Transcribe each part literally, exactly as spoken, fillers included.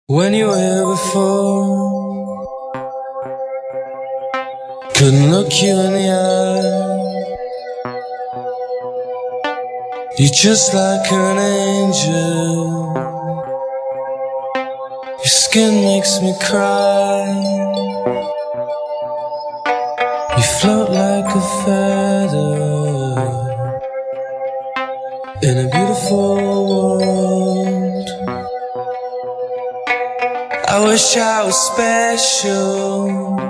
When you were here before, couldn't look you in the eye. You're just like an angel. Your skin makes me cry. You float like a feather in a beautiful world. I wish I was special.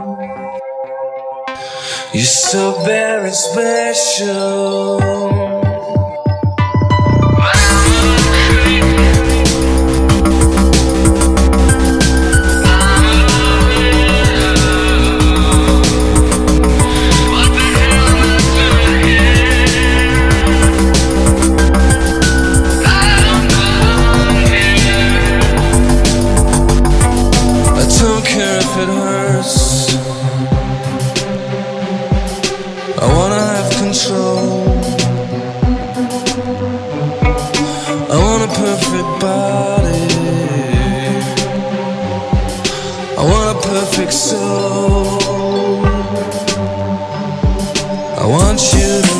You're so very special. If it hurts, I wanna have control. I want a perfect body. I want a perfect soul. I want you to